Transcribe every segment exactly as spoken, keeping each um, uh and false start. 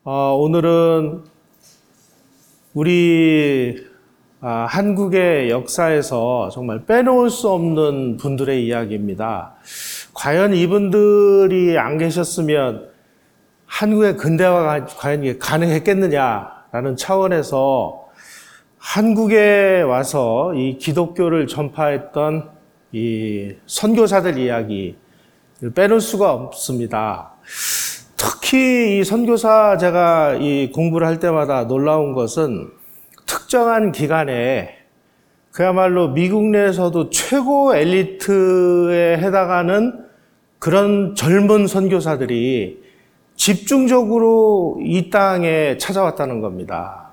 어, 오늘은 우리 아, 한국의 역사에서 정말 빼놓을 수 없는 분들의 이야기입니다. 과연 이분들이 안 계셨으면 한국의 근대화가 과연 이게 가능했겠느냐라는 차원에서 한국에 와서 이 기독교를 전파했던 이 선교사들 이야기를 빼놓을 수가 없습니다. 특히 이 선교사 제가 이 공부를 할 때마다 놀라운 것은 특정한 기간에 그야말로 미국 내에서도 최고 엘리트에 해당하는 그런 젊은 선교사들이 집중적으로 이 땅에 찾아왔다는 겁니다.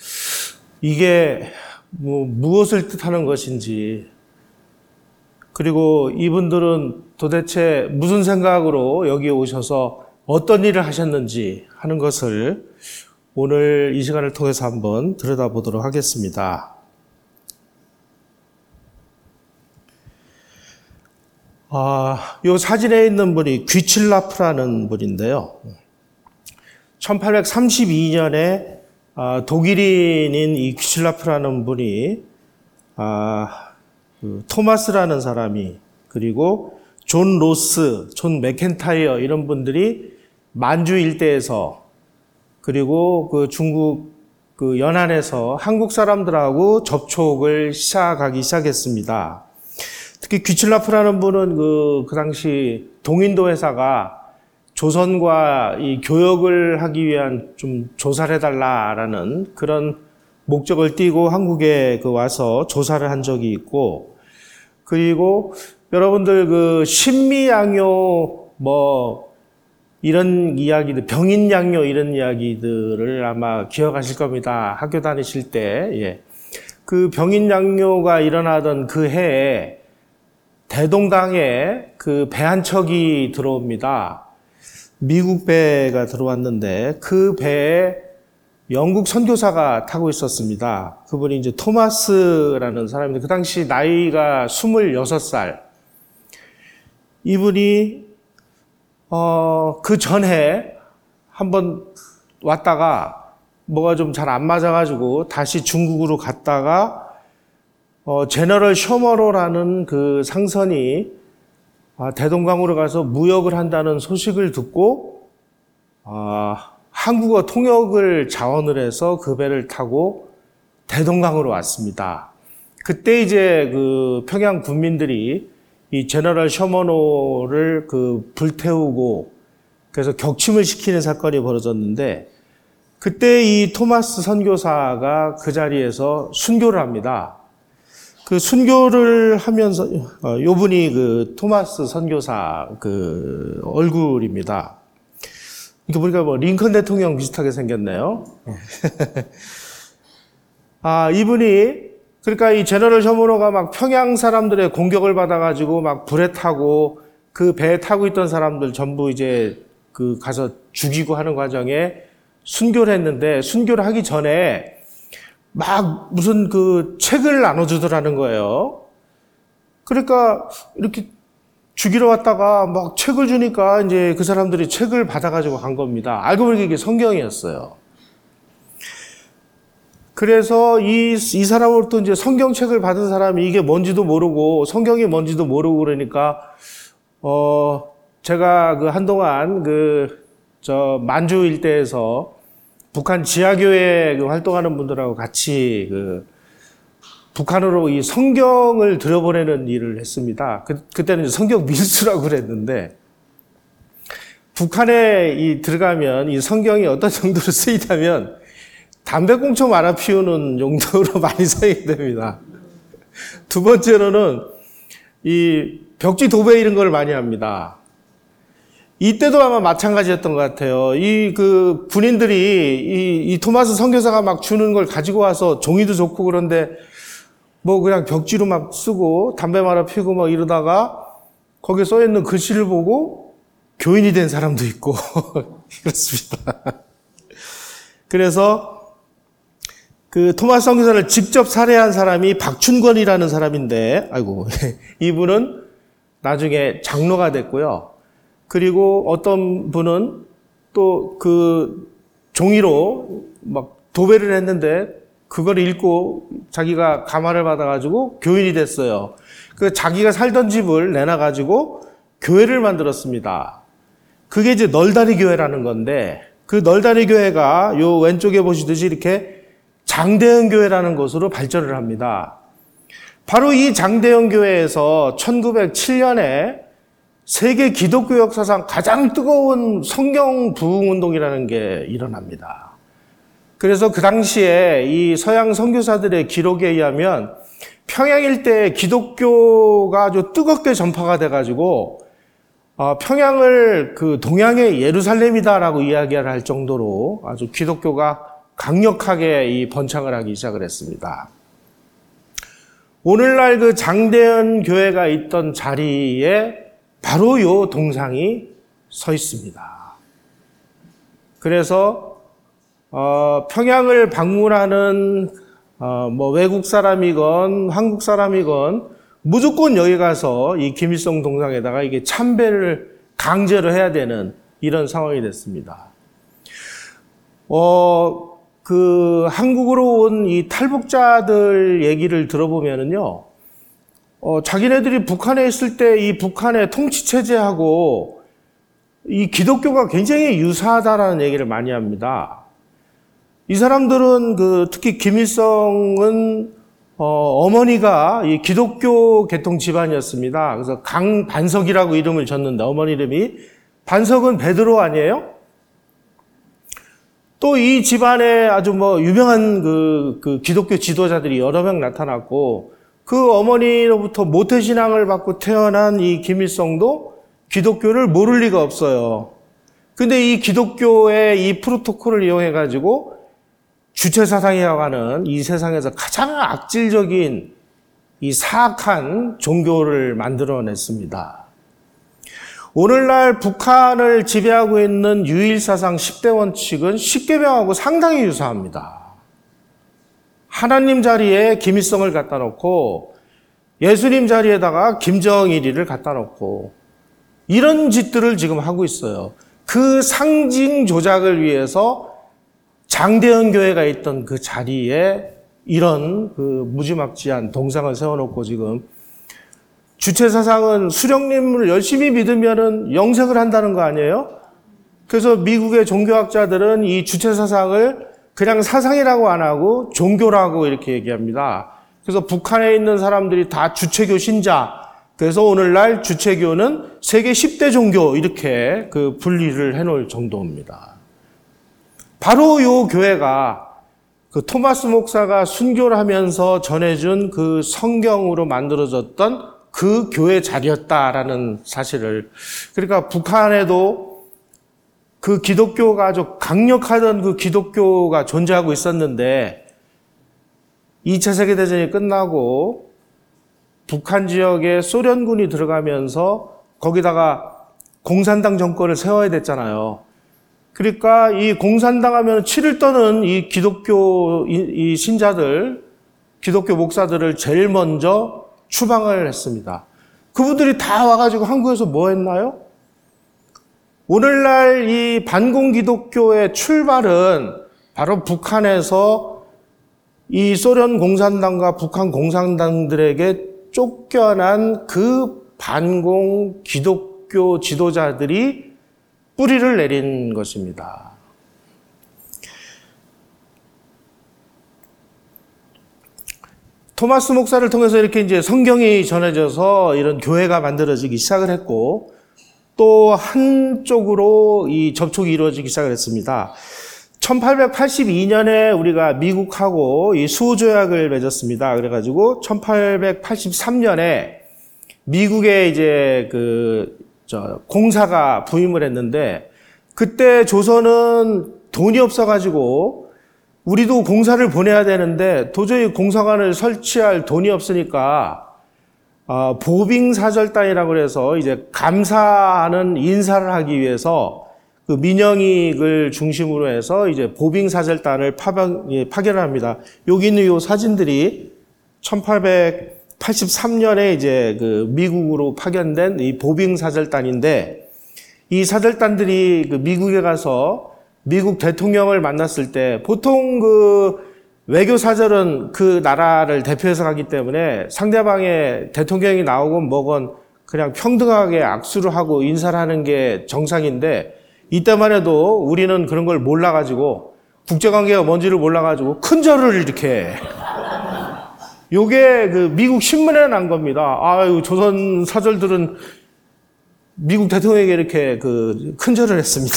이게 뭐 무엇을 뜻하는 것인지, 그리고 이분들은 도대체 무슨 생각으로 여기 오셔서 어떤 일을 하셨는지 하는 것을 오늘 이 시간을 통해서 한번 들여다보도록 하겠습니다. 아, 이 사진에 있는 분이 귀칠라프라는 분인데요. 천팔백삼십이 년에 아, 독일인인 이 귀칠라프라는 분이 아, 그 토마스라는 사람이, 그리고 존 로스, 존 맥켄타이어 이런 분들이 만주 일대에서, 그리고 그 중국 그 연안에서 한국 사람들하고 접촉을 시작하기 시작했습니다. 특히 귀칠라프라는 분은 그, 그 당시 동인도 회사가 조선과 이 교역을 하기 위한 좀 조사를 해달라라는 그런 목적을 띠고 한국에 그 와서 조사를 한 적이 있고, 그리고 여러분들 그 신미양요 뭐 이런 이야기들, 병인양요 이런 이야기들을 아마 기억하실 겁니다. 학교 다니실 때. 예. 그 병인양요가 일어나던 그 해에 대동강에 그 배 한 척이 들어옵니다. 미국 배가 들어왔는데 그 배에 영국 선교사가 타고 있었습니다. 그분이 이제 토마스라는 사람인데 그 당시 나이가 스물여섯 살. 이분이 어, 그 전에 한번 왔다가 뭐가 좀 잘 안 맞아가지고 다시 중국으로 갔다가 어, 제너럴 쇼머로라는 그 상선이 아, 대동강으로 가서 무역을 한다는 소식을 듣고 아, 한국어 통역을 자원을 해서 그 배를 타고 대동강으로 왔습니다. 그때 이제 그 평양 군민들이 이 제너럴 쇼머노를 그 불태우고 그래서 격침을 시키는 사건이 벌어졌는데, 그때 이 토마스 선교사가 그 자리에서 순교를 합니다. 그 순교를 하면서 어, 요 분이 그 토마스 선교사 그 얼굴입니다. 이렇게 보니까 뭐 링컨 대통령 비슷하게 생겼네요. 아, 이분이 그러니까 이 제너럴 쇼머노가 막 평양 사람들의 공격을 받아가지고 막 불에 타고 그 배에 타고 있던 사람들 전부 이제 그 가서 죽이고 하는 과정에 순교를 했는데, 순교를 하기 전에 막 무슨 그 책을 나눠주더라는 거예요. 그러니까 이렇게 죽이러 왔다가 막 책을 주니까 이제 그 사람들이 책을 받아가지고 간 겁니다. 알고 보니까 이게 성경이었어요. 그래서 이, 이 사람으로부터 이제 성경책을 받은 사람이 이게 뭔지도 모르고 성경이 뭔지도 모르고 그러니까, 어, 제가 그 한동안 그, 저, 만주 일대에서 북한 지하교회 그 활동하는 분들하고 같이 그, 북한으로 이 성경을 들여보내는 일을 했습니다. 그, 그때는 이제 성경 밀수라고 그랬는데, 북한에 이 들어가면 이 성경이 어떤 정도로 쓰이냐면, 담배꽁초 말아 피우는 용도로 많이 사용이 됩니다. 두 번째로는 이 벽지 도배 이런 걸 많이 합니다. 이때도 아마 마찬가지였던 것 같아요. 이 그 군인들이 이, 이 토마스 선교사가 막 주는 걸 가지고 와서 종이도 좋고 그런데 뭐 그냥 벽지로 막 쓰고 담배 말아 피우고 막 이러다가 거기에 써 있는 글씨를 보고 교인이 된 사람도 있고 그렇습니다. 그래서 그 토마스 선교사를 직접 살해한 사람이 박춘권이라는 사람인데, 아이고, 이분은 나중에 장로가 됐고요. 그리고 어떤 분은 또 그 종이로 막 도배를 했는데 그걸 읽고 자기가 감화를 받아가지고 교인이 됐어요. 그 자기가 살던 집을 내놔가지고 교회를 만들었습니다. 그게 이제 널다리 교회라는 건데 그 널다리 교회가 요 왼쪽에 보시듯이 이렇게 장대현 교회라는 곳으로 발전을 합니다. 바로 이 장대현 교회에서 천구백칠 년에 세계 기독교 역사상 가장 뜨거운 성경 부흥 운동이라는 게 일어납니다. 그래서 그 당시에 이 서양 선교사들의 기록에 의하면 평양 일대에 기독교가 아주 뜨겁게 전파가 돼가지고 어, 평양을 그 동양의 예루살렘이다라고 이야기를 할 정도로 아주 기독교가 강력하게 이 번창을 하기 시작을 했습니다. 오늘날 그 장대현 교회가 있던 자리에 바로 요 동상이 서 있습니다. 그래서 어, 평양을 방문하는 어, 뭐 외국 사람이건 한국 사람이건 무조건 여기 가서 이 김일성 동상에다가 이게 참배를 강제로 해야 되는 이런 상황이 됐습니다. 어, 그 한국으로 온 이 탈북자들 얘기를 들어보면은요, 어, 자기네들이 북한에 있을 때 이 북한의 통치 체제하고 이 기독교가 굉장히 유사하다라는 얘기를 많이 합니다. 이 사람들은 그 특히 김일성은 어, 어머니가 이 기독교 계통 집안이었습니다. 그래서 강반석이라고 이름을 졌는데 어머니 이름이 반석은 베드로 아니에요? 또 이 집안에 아주 뭐 유명한 그, 그 기독교 지도자들이 여러 명 나타났고 그 어머니로부터 모태신앙을 받고 태어난 이 김일성도 기독교를 모를 리가 없어요. 근데 이 기독교의 이 프로토콜을 이용해가지고 주체사상이라고 하는 이 세상에서 가장 악질적인 이 사악한 종교를 만들어냈습니다. 오늘날 북한을 지배하고 있는 유일사상 십 대 원칙은 십계명하고 상당히 유사합니다. 하나님 자리에 김일성을 갖다 놓고 예수님 자리에다가 김정일이를 갖다 놓고 이런 짓들을 지금 하고 있어요. 그 상징 조작을 위해서 장대현 교회가 있던 그 자리에 이런 그 무지막지한 동상을 세워놓고 지금 주체사상은 수령님을 열심히 믿으면은 영생을 한다는 거 아니에요? 그래서 미국의 종교학자들은 이 주체사상을 그냥 사상이라고 안 하고 종교라고 이렇게 얘기합니다. 그래서 북한에 있는 사람들이 다 주체교 신자. 그래서 오늘날 주체교는 세계 십 대 종교 이렇게 그 분리를 해놓을 정도입니다. 바로 요 교회가 그 토마스 목사가 순교를 하면서 전해준 그 성경으로 만들어졌던 그 교회 자리였다라는 사실을, 그러니까 북한에도 그 기독교가 아주 강력하던 그 기독교가 존재하고 있었는데 이 차 세계대전이 끝나고 북한 지역에 소련군이 들어가면서 거기다가 공산당 정권을 세워야 됐잖아요. 그러니까 이 공산당 하면 치를 떠는 이 기독교 이 신자들, 기독교 목사들을 제일 먼저 추방을 했습니다. 그분들이 다 와가지고 한국에서 뭐 했나요? 오늘날 이 반공 기독교의 출발은 바로 북한에서 이 소련 공산당과 북한 공산당들에게 쫓겨난 그 반공 기독교 지도자들이 뿌리를 내린 것입니다. 토마스 목사를 통해서 이렇게 이제 성경이 전해져서 이런 교회가 만들어지기 시작을 했고, 또 한쪽으로 이 접촉이 이루어지기 시작을 했습니다. 천팔백팔십이 년에 우리가 미국하고 이 수호조약을 맺었습니다. 그래가지고 천팔백팔십삼 년에 미국에 이제 그 저 공사가 부임을 했는데, 그때 조선은 돈이 없어가지고 우리도 공사를 보내야 되는데 도저히 공사관을 설치할 돈이 없으니까 어, 보빙사절단이라고 해서 이제 감사하는 인사를 하기 위해서 그 민영익을 중심으로 해서 이제 보빙사절단을 파견, 예, 파견을 합니다. 여기 있는 이 사진들이 천팔백팔십삼 년에 이제 그 미국으로 파견된 이 보빙사절단인데, 이 사절단들이 그 미국에 가서 미국 대통령을 만났을 때 보통 그 외교사절은 그 나라를 대표해서 가기 때문에 상대방의 대통령이 나오건 뭐건 그냥 평등하게 악수를 하고 인사를 하는 게 정상인데 이때만 해도 우리는 그런 걸 몰라가지고 국제관계가 뭔지를 몰라가지고 큰 절을 이렇게 해. 요게 그 미국 신문에 난 겁니다. 아유, 조선 사절들은 미국 대통령에게 이렇게 그 큰 절을 했습니다.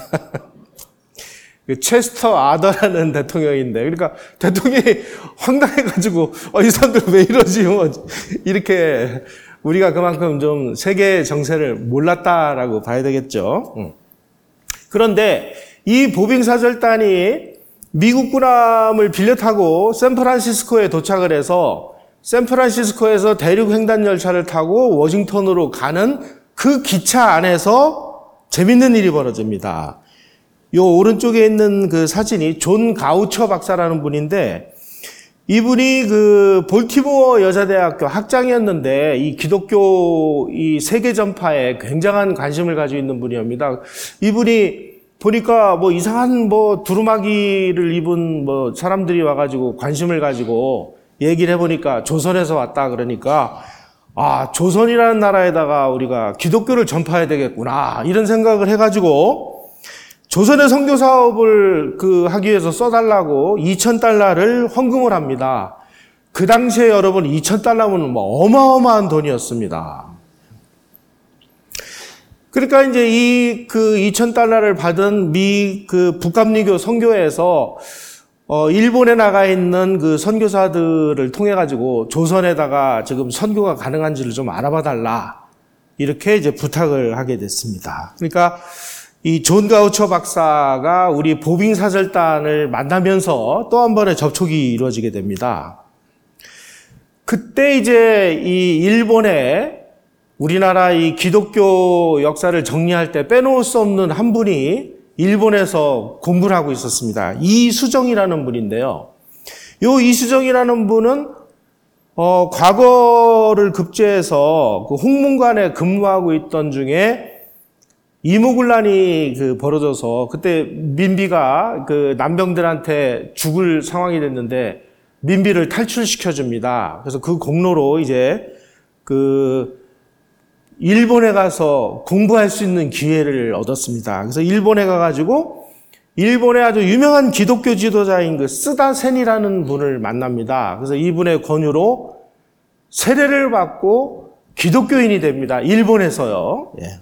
체스터 아더라는 대통령인데, 그러니까 대통령이 황당해가지고, 어, 이 사람들 왜 이러지? 뭐 이렇게 우리가 그만큼 좀 세계 정세를 몰랐다라고 봐야 되겠죠. 그런데 이 보빙사절단이 미국 군함을 빌려 타고 샌프란시스코에 도착을 해서 샌프란시스코에서 대륙 횡단 열차를 타고 워싱턴으로 가는 그 기차 안에서 재밌는 일이 벌어집니다. 요 오른쪽에 있는 그 사진이 존 가우처 박사라는 분인데 이분이 그 볼티모어 여자대학교 학장이었는데 이 기독교 이 세계 전파에 굉장한 관심을 가지고 있는 분이옵니다. 이분이 보니까 뭐 이상한 뭐 두루마기를 입은 뭐 사람들이 와가지고 관심을 가지고 얘기를 해보니까 조선에서 왔다 그러니까 아, 조선이라는 나라에다가 우리가 기독교를 전파해야 되겠구나 이런 생각을 해가지고 조선의 선교 사업을 그 하기 위해서 써달라고 이천 달러를 헌금을 합니다. 그 당시에 여러분 이천 달러면 뭐 어마어마한 돈이었습니다. 그러니까 이제 이 그 이천 달러를 받은 미 그 북감리교 선교회에서 어 일본에 나가 있는 그 선교사들을 통해 가지고 조선에다가 지금 선교가 가능한지를 좀 알아봐 달라 이렇게 이제 부탁을 하게 됐습니다. 그러니까 이 존 가우처 박사가 우리 보빙사절단을 만나면서 또 한 번의 접촉이 이루어지게 됩니다. 그때 이제 이 일본에 우리나라 이 기독교 역사를 정리할 때 빼놓을 수 없는 한 분이 일본에서 공부를 하고 있었습니다. 이수정이라는 분인데요. 요 이수정이라는 분은 어 과거를 급제해서 그 홍문관에 근무하고 있던 중에 이무군란이 그 벌어져서 그때 민비가 그 남병들한테 죽을 상황이 됐는데 민비를 탈출시켜 줍니다. 그래서 그 공로로 이제 그 일본에 가서 공부할 수 있는 기회를 얻었습니다. 그래서 일본에 가가지고 일본의 아주 유명한 기독교 지도자인 그 쓰다센이라는 분을 만납니다. 그래서 이분의 권유로 세례를 받고 기독교인이 됩니다. 일본에서요. 예.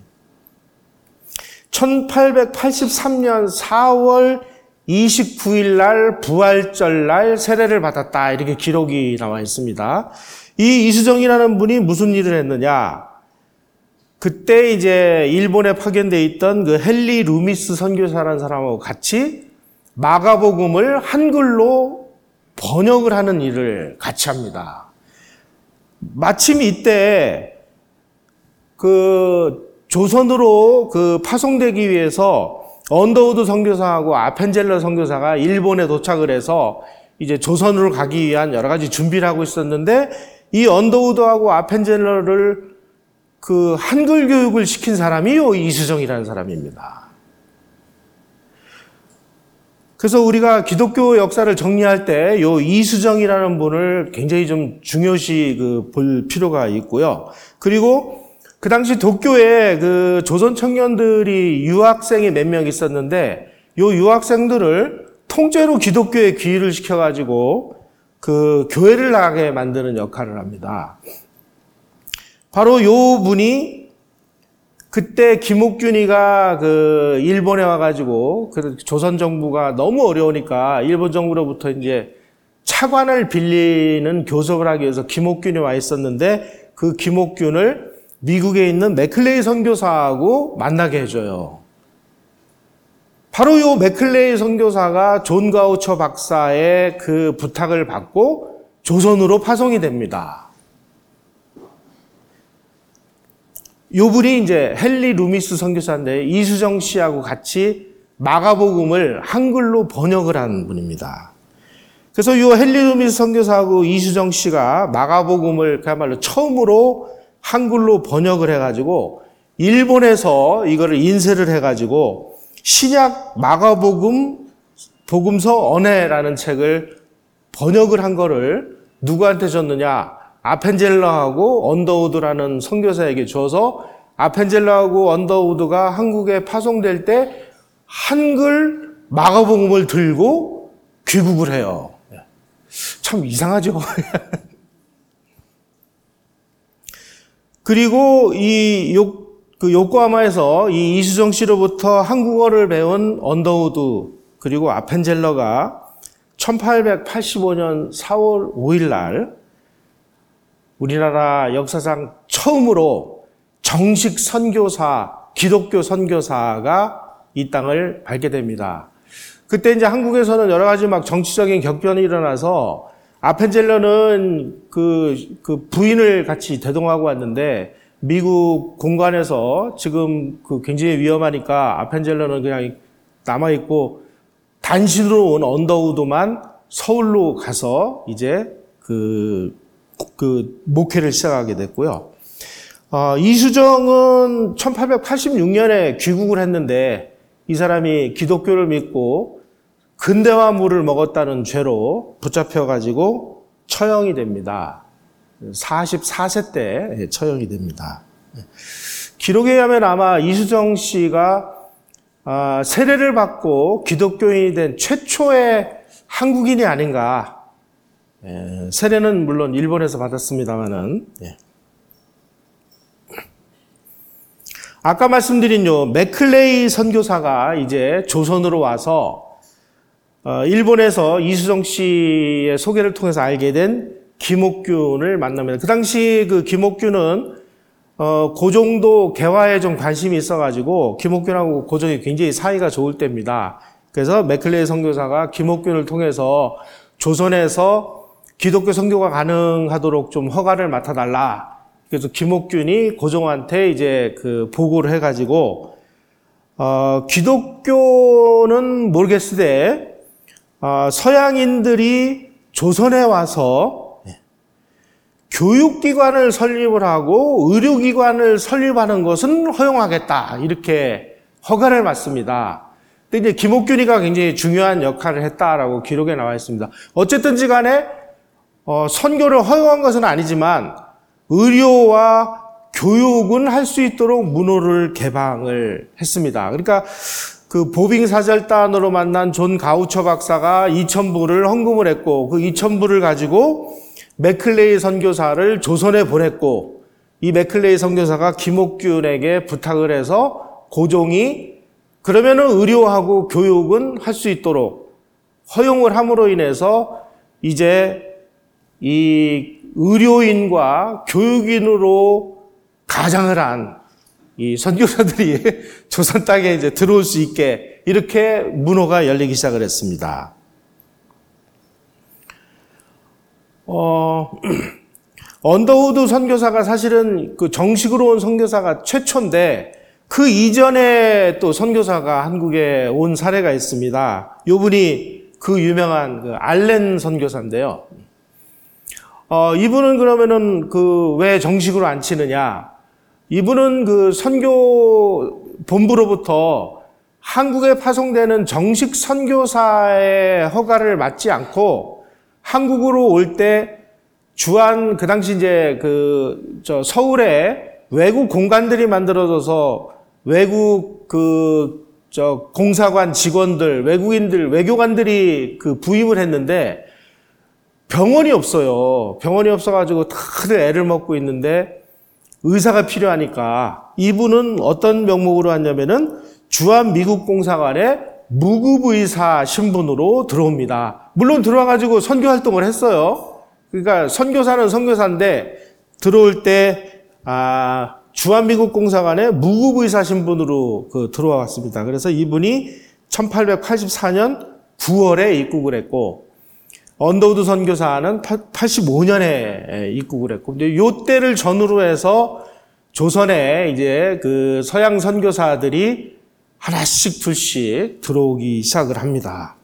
천팔백팔십삼 년 사월 이십구일 날 부활절 날 세례를 받았다 이렇게 기록이 나와 있습니다. 이 이수정이라는 분이 무슨 일을 했느냐? 그때 이제 일본에 파견되어 있던 그 헨리 루미스 선교사라는 사람하고 같이 마가복음을 한글로 번역을 하는 일을 같이 합니다. 마침 이때 그 조선으로 그 파송되기 위해서 언더우드 선교사하고 아펜젤러 선교사가 일본에 도착을 해서 이제 조선으로 가기 위한 여러 가지 준비를 하고 있었는데 이 언더우드하고 아펜젤러를 그 한글 교육을 시킨 사람이 요 이수정이라는 사람입니다. 그래서 우리가 기독교 역사를 정리할 때 요 이수정이라는 분을 굉장히 좀 중요시 그 볼 필요가 있고요. 그리고 그 당시 도쿄에 그 조선 청년들이 유학생이 몇 명 있었는데 요 유학생들을 통째로 기독교에 귀의를 시켜가지고 그 교회를 나가게 만드는 역할을 합니다. 바로 요 분이 그때 김옥균이가 그 일본에 와가지고 그 조선 정부가 너무 어려우니까 일본 정부로부터 이제 차관을 빌리는 교섭을 하기 위해서 김옥균이 와 있었는데 그 김옥균을 미국에 있는 맥클레이 선교사하고 만나게 해줘요. 바로 요 맥클레이 선교사가 존 가우처 박사의 그 부탁을 받고 조선으로 파송이 됩니다. 요 분이 이제 헨리 루미스 선교사인데 이수정 씨하고 같이 마가복음을 한글로 번역을 한 분입니다. 그래서 요 헨리 루미스 선교사하고 이수정 씨가 마가복음을 그야말로 처음으로 한글로 번역을 해가지고 일본에서 이거를 인쇄를 해가지고 신약 마가복음 복음서 언해라는 책을 번역을 한 거를 누구한테 줬느냐? 아펜젤러하고 언더우드라는 선교사에게 줘서 아펜젤러하고 언더우드가 한국에 파송될 때 한글 마가복음을 들고 귀국을 해요. 참 이상하죠. 그리고 이 요, 그 요코하마에서 이 이수정 씨로부터 한국어를 배운 언더우드 그리고 아펜젤러가 천팔백팔십오 년 사월 오일 날 우리나라 역사상 처음으로 정식 선교사, 기독교 선교사가 이 땅을 밟게 됩니다. 그때 이제 한국에서는 여러 가지 막 정치적인 격변이 일어나서 아펜젤러는 그, 그 부인을 같이 대동하고 왔는데 미국 공관에서 지금 그 굉장히 위험하니까 아펜젤러는 그냥 남아있고 단신으로 온 언더우드만 서울로 가서 이제 그, 그 목회를 시작하게 됐고요. 어, 이수정은 천팔백팔십육 년에 귀국을 했는데 이 사람이 기독교를 믿고 근대화물을 먹었다는 죄로 붙잡혀가지고 처형이 됩니다. 사십사 세 때 처형이 됩니다. 기록에 의하면 아마 이수정 씨가 세례를 받고 기독교인이 된 최초의 한국인이 아닌가. 세례는 물론 일본에서 받았습니다만은. 아까 말씀드린 요 맥클레이 선교사가 이제 조선으로 와서 일본에서 이수정 씨의 소개를 통해서 알게 된 김옥균을 만납니다. 그 당시 그 김옥균은 어, 고종도 개화에 좀 관심이 있어가지고 김옥균하고 고종이 굉장히 사이가 좋을 때입니다. 그래서 맥클레이 선교사가 김옥균을 통해서 조선에서 기독교 선교가 가능하도록 좀 허가를 맡아달라. 그래서 김옥균이 고종한테 이제 그 보고를 해가지고 어, 기독교는 모르겠으되 어, 서양인들이 조선에 와서 교육기관을 설립을 하고 의료기관을 설립하는 것은 허용하겠다. 이렇게 허가를 받습니다. 근데 이제 김옥균이가 굉장히 중요한 역할을 했다라고 기록에 나와 있습니다. 어쨌든지 간에 어, 선교를 허용한 것은 아니지만 의료와 교육은 할 수 있도록 문호를 개방을 했습니다. 그러니까 그 보빙 사절단으로 만난 존 가우처 박사가 이천 불을 헌금을 했고 그 이천 불을 가지고 맥클레이 선교사를 조선에 보냈고 이 맥클레이 선교사가 김옥균에게 부탁을 해서 고종이 그러면은 의료하고 교육은 할 수 있도록 허용을 함으로 인해서 이제 이 의료인과 교육인으로 가장을 한 이 선교사들이 조선 땅에 이제 들어올 수 있게 이렇게 문호가 열리기 시작을 했습니다. 어, 언더우드 선교사가 사실은 그 정식으로 온 선교사가 최초인데 그 이전에 또 선교사가 한국에 온 사례가 있습니다. 요분이 그 유명한 그 알렌 선교사인데요. 어, 이분은 그러면은 그 왜 정식으로 안 치느냐? 이분은 그 선교 본부로부터 한국에 파송되는 정식 선교사의 허가를 받지 않고 한국으로 올 때 주한 그 당시 이제 그 저 서울에 외국 공간들이 만들어져서 외국 그 저 공사관 직원들, 외국인들, 외교관들이 그 부임을 했는데 병원이 없어요. 병원이 없어가지고 다들 애를 먹고 있는데 의사가 필요하니까 이분은 어떤 명목으로 왔냐면은 주한 미국 공사관에 무급의사 신분으로 들어옵니다. 물론 들어와가지고 선교 활동을 했어요. 그러니까 선교사는 선교사인데 들어올 때 아, 주한 미국 공사관에 무급의사 신분으로 그 들어왔습니다. 그래서 이분이 천팔백팔십사 년 구월에 입국을 했고 언더우드 선교사는 팔십오 년에 입국을 했고, 근데 요 때를 전후로 해서 조선에 이제 그 서양 선교사들이 하나씩 둘씩 들어오기 시작을 합니다.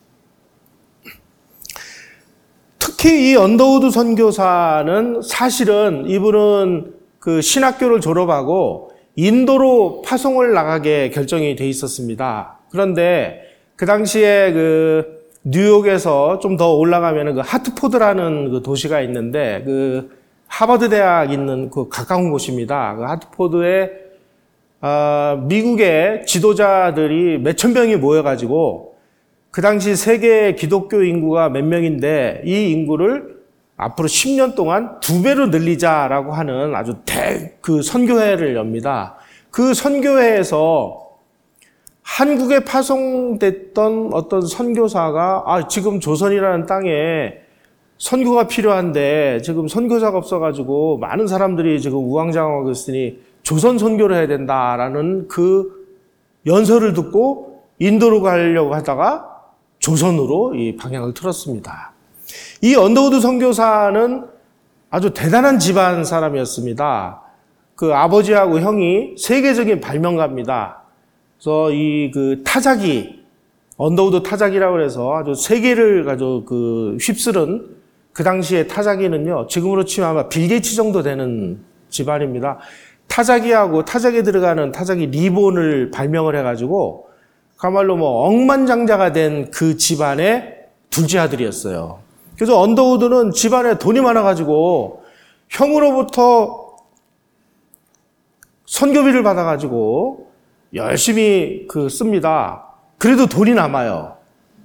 특히 이 언더우드 선교사는 사실은 이분은 그 신학교를 졸업하고 인도로 파송을 나가게 결정이 돼 있었습니다. 그런데 그 당시에 그 뉴욕에서 좀 더 올라가면은 그 하트포드라는 그 도시가 있는데 그 하버드 대학 있는 그 가까운 곳입니다. 그 하트포드에 아, 미국의 지도자들이 몇천 명이 모여가지고 그 당시 세계 기독교 인구가 몇 명인데 이 인구를 앞으로 십 년 동안 두 배로 늘리자라고 하는 아주 대 그 선교회를 엽니다. 그 선교회에서 한국에 파송됐던 어떤 선교사가 아 지금 조선이라는 땅에 선교가 필요한데 지금 선교사가 없어가지고 많은 사람들이 지금 우왕좌왕하고 있으니 조선 선교를 해야 된다라는 그 연설을 듣고 인도로 가려고 하다가 조선으로 이 방향을 틀었습니다. 이 언더우드 선교사는 아주 대단한 집안 사람이었습니다. 그 아버지하고 형이 세계적인 발명가입니다. 그래서 이 그 타자기, 언더우드 타자기라고 해서 아주 세계를 가지고 그 휩쓸은 그 당시에 타자기는요, 지금으로 치면 아마 빌 게이츠 정도 되는 집안입니다. 타자기하고 타자기에 들어가는 타자기 리본을 발명을 해가지고, 그야말로 뭐 억만장자가 된 그 집안의 둘째 아들이었어요. 그래서 언더우드는 집안에 돈이 많아가지고, 형으로부터 선교비를 받아가지고, 열심히 그 씁니다. 그래도 돈이 남아요.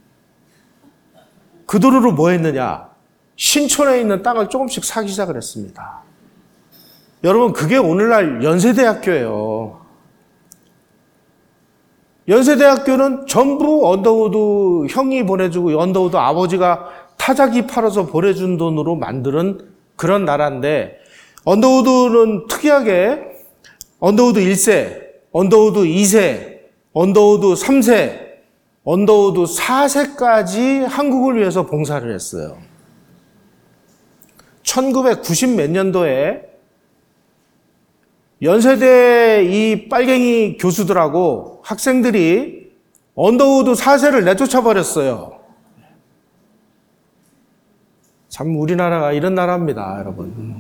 그 돈으로 뭐 했느냐? 신촌에 있는 땅을 조금씩 사기 시작을 했습니다. 여러분, 그게 오늘날 연세대학교예요. 연세대학교는 전부 언더우드 형이 보내주고 언더우드 아버지가 타자기 팔아서 보내준 돈으로 만드는 그런 나라인데, 언더우드는 특이하게 언더우드 일 세, 언더우드 이 세, 언더우드 삼 세, 언더우드 사 세까지 한국을 위해서 봉사를 했어요. 천구백구십 몇 년도에 연세대 이 빨갱이 교수들하고 학생들이 언더우드 사 세를 내쫓아 버렸어요. 참 우리나라가 이런 나라입니다, 여러분.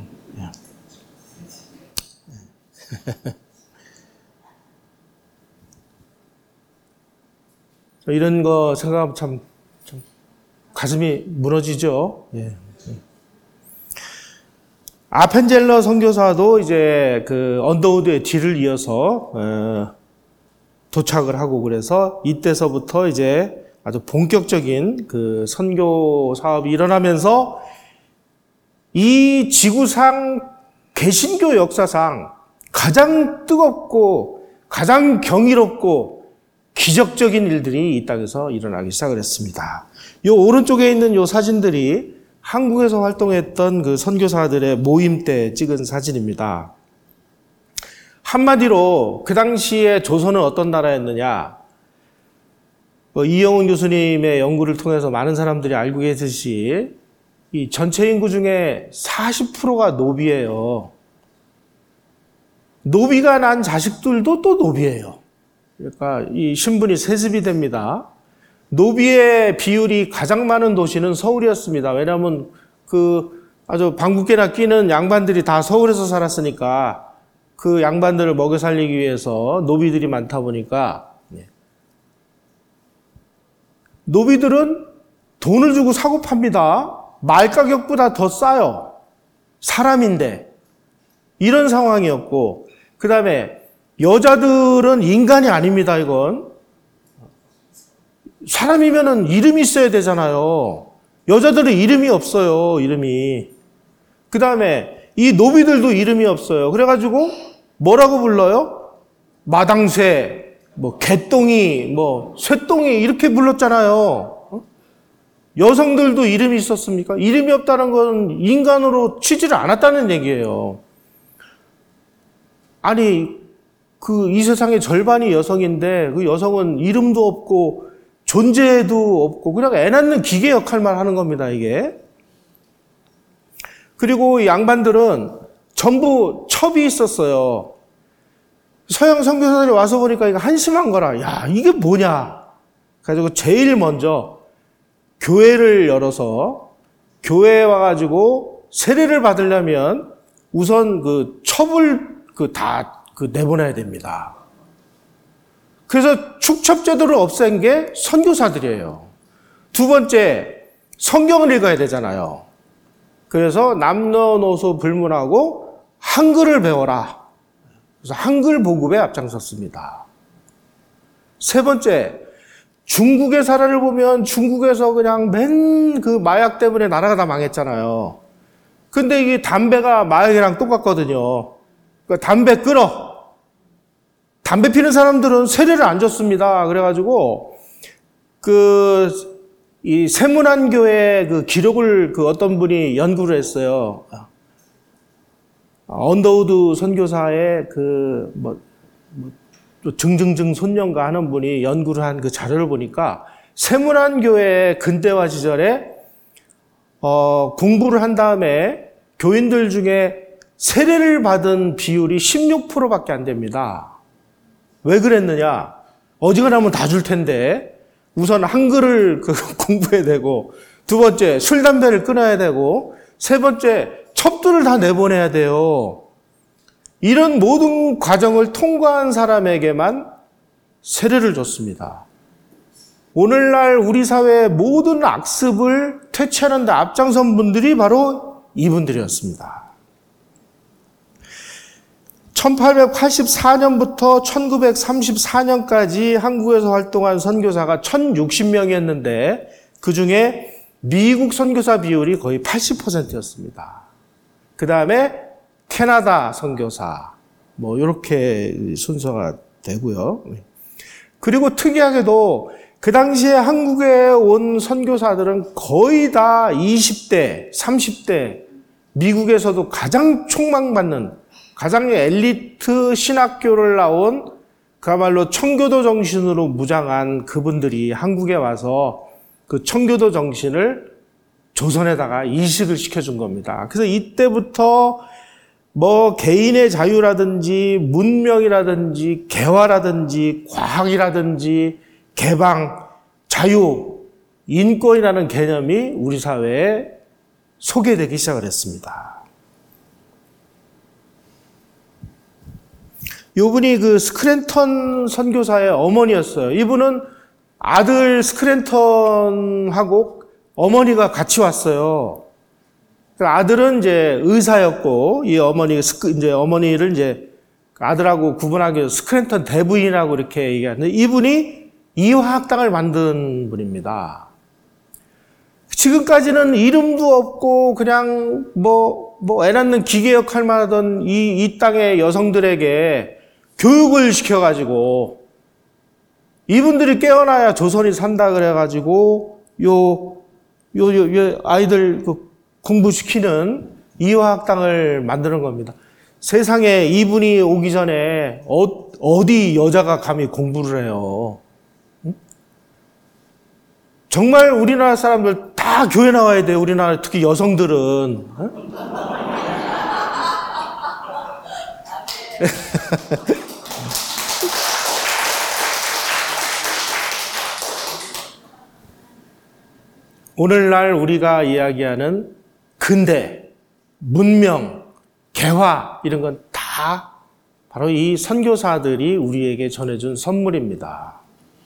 이런 거 생각하면 참, 참 가슴이 무너지죠. 예. 아펜젤러 선교사도 이제 그 언더우드의 뒤를 이어서 어, 도착을 하고 그래서 이때서부터 이제 아주 본격적인 그 선교 사업이 일어나면서 이 지구상 개신교 역사상 가장 뜨겁고 가장 경이롭고 기적적인 일들이 이 땅에서 일어나기 시작을 했습니다. 이 오른쪽에 있는 이 사진들이 한국에서 활동했던 그 선교사들의 모임 때 찍은 사진입니다. 한마디로 그 당시에 조선은 어떤 나라였느냐? 뭐 이영훈 교수님의 연구를 통해서 많은 사람들이 알고 계시듯이 이 전체 인구 중에 사십 퍼센트가 노비예요. 노비가 난 자식들도 또 노비예요. 그러니까 이 신분이 세습이 됩니다. 노비의 비율이 가장 많은 도시는 서울이었습니다. 왜냐하면 그 아주 방귀깨나 끼는 양반들이 다 서울에서 살았으니까 그 양반들을 먹여 살리기 위해서 노비들이 많다 보니까 노비들은 돈을 주고 사고 팝니다. 말 가격보다 더 싸요. 사람인데. 이런 상황이었고, 그 다음에 여자들은 인간이 아닙니다, 이건. 사람이면은 이름이 있어야 되잖아요. 여자들은 이름이 없어요, 이름이. 그 다음에 이 노비들도 이름이 없어요. 그래가지고 뭐라고 불러요? 마당쇠, 뭐 개똥이, 뭐 쇠똥이 이렇게 불렀잖아요. 여성들도 이름이 있었습니까? 이름이 없다는 건 인간으로 치지를 않았다는 얘기예요. 아니, 그 이 세상의 절반이 여성인데 그 여성은 이름도 없고 존재도 없고 그냥 애 낳는 기계 역할만 하는 겁니다, 이게. 그리고 이 양반들은 전부 첩이 있었어요. 서양 선교사들이 와서 보니까 이거 한심한 거라. 야, 이게 뭐냐? 그래가지고 제일 먼저 교회를 열어서 교회에 와가지고 세례를 받으려면 우선 그 첩을 그 다 그 내보내야 됩니다. 그래서 축첩제도를 없앤 게 선교사들이에요. 두 번째, 성경을 읽어야 되잖아요. 그래서 남녀노소 불문하고 한글을 배워라. 그래서 한글 보급에 앞장섰습니다. 세 번째, 중국의 사례를 보면 중국에서 그냥 맨 그 마약 때문에 나라가 다 망했잖아요. 근데 이게 담배가 마약이랑 똑같거든요. 그러니까 담배 끊어. 담배 피는 사람들은 세례를 안 줬습니다. 그래가지고 그 이 세문안교회 그 기록을 그 어떤 분이 연구를 했어요. 언더우드 선교사의 그 뭐 뭐 증증증 손녀인가 하는 분이 연구를 한 그 자료를 보니까 세문안교회 근대화 시절에 어, 공부를 한 다음에 교인들 중에 세례를 받은 비율이 십육 퍼센트밖에 안 됩니다. 왜 그랬느냐? 어지간하면 다 줄 텐데 우선 한글을 그 공부해야 되고, 두 번째 술 담배를 끊어야 되고, 세 번째 첩들을 다 내보내야 돼요. 이런 모든 과정을 통과한 사람에게만 세례를 줬습니다. 오늘날 우리 사회의 모든 악습을 퇴치하는 데 앞장선 분들이 바로 이분들이었습니다. 천팔백팔십사 년부터 천구백삼십사 년까지 한국에서 활동한 선교사가 천육십 명이었는데 그 중에 미국 선교사 비율이 거의 팔십 퍼센트였습니다. 그 다음에 캐나다 선교사, 뭐 이렇게 순서가 되고요. 그리고 특이하게도 그 당시에 한국에 온 선교사들은 거의 다 이십 대, 삼십 대, 미국에서도 가장 촉망받는 가장 엘리트 신학교를 나온 그야말로 청교도 정신으로 무장한 그분들이 한국에 와서 그 청교도 정신을 조선에다가 이식을 시켜준 겁니다. 그래서 이때부터 뭐 개인의 자유라든지 문명이라든지 개화라든지 과학이라든지 개방, 자유, 인권이라는 개념이 우리 사회에 소개되기 시작을 했습니다. 이분이 그 스크랜턴 선교사의 어머니였어요. 이분은 아들 스크랜턴하고 어머니가 같이 왔어요. 아들은 이제 의사였고, 이 어머니, 이제 어머니를 이제 아들하고 구분하기 위해서 스크랜턴 대부인이라고 이렇게 얘기하는데, 이분이 이화학당을 만든 분입니다. 지금까지는 이름도 없고, 그냥 뭐, 뭐, 애 낳는 기계 역할만 하던 이, 이 땅의 여성들에게 교육을 시켜가지고, 이분들이 깨어나야 조선이 산다 그래가지고, 요, 요, 요, 요 아이들 그 공부시키는 이화학당을 만드는 겁니다. 세상에 이분이 오기 전에 어, 어디 여자가 감히 공부를 해요? 응? 정말 우리나라 사람들 다 교회 나와야 돼요. 우리나라 특히 여성들은. 응? 오늘날 우리가 이야기하는 근대, 문명, 개화 이런 건 다 바로 이 선교사들이 우리에게 전해준 선물입니다.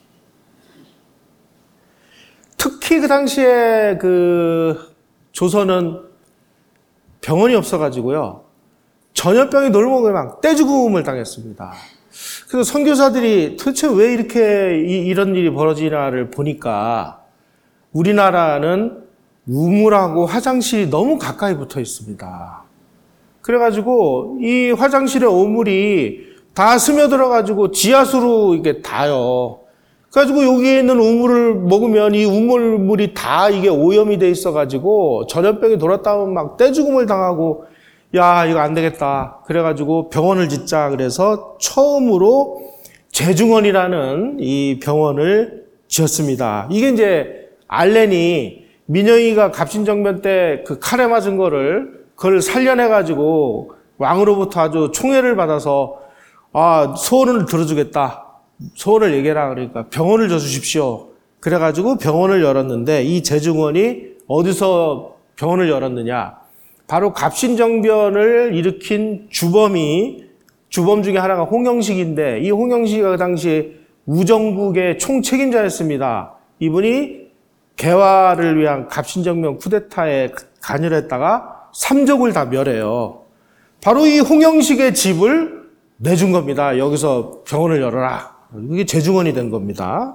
특히 그 당시에 그 조선은 병원이 없어가지고요. 전염병이 놀먹을 막 떼죽음을 당했습니다. 그래서 선교사들이 도대체 왜 이렇게 이, 이런 일이 벌어지나를 보니까 우리나라는 우물하고 화장실이 너무 가까이 붙어 있습니다. 그래가지고 이 화장실의 오물이 다 스며들어가지고 지하수로 이게 닿아요. 그래가지고 여기에 있는 우물을 먹으면 이 우물물이 다 이게 오염이 돼 있어가지고 전염병이 돌았다 하면 막 떼죽음을 당하고 야 이거 안 되겠다. 그래가지고 병원을 짓자. 그래서 처음으로 재중원이라는 이 병원을 지었습니다. 이게 이제 알렌이 민영이가 갑신정변 때 그 칼에 맞은 거를 그걸 살려내가지고 왕으로부터 아주 총애를 받아서 아 소원을 들어주겠다. 소원을 얘기해라. 그러니까 병원을 져주십시오. 그래가지고 병원을 열었는데 이 재중원이 어디서 병원을 열었느냐. 바로 갑신정변을 일으킨 주범이 주범 중에 하나가 홍영식인데 이 홍영식이 그 당시에 우정국의 총책임자였습니다. 이분이 개화를 위한 갑신정명 쿠데타에 간여했다가 삼족을 다 멸해요. 바로 이 홍영식의 집을 내준 겁니다. 여기서 병원을 열어라. 이게 재중원이 된 겁니다.